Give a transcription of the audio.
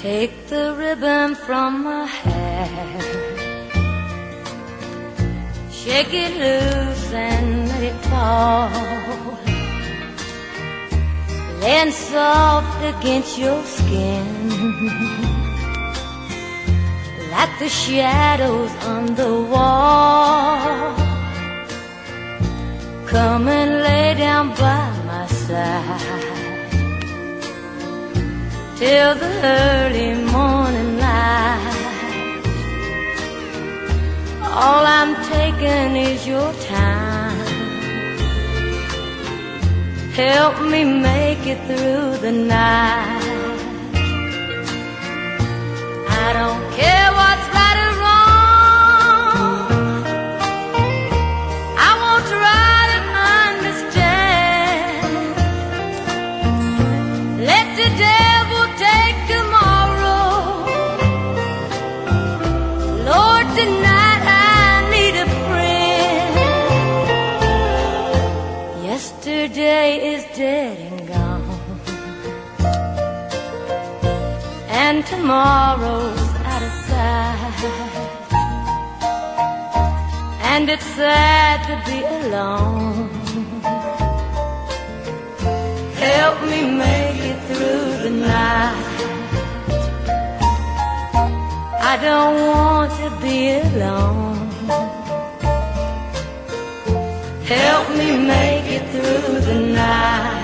Take the ribbon from my hair, shake it loose and let it fall, laying soft against your skin, like the shadows on the wall. Come and lay down by my side till the early morning light. All I'm taking is your time. Help me make it through the night. I don't care what's right or wrong, I won't try to understand. Let the devil take tomorrow, Lord, tonight I need a friend. Yesterday is dead and gone, and tomorrow's out of sight, and it's sad to be alone. Help me make it through the night. I don't want to be alone. Help me make it through the night.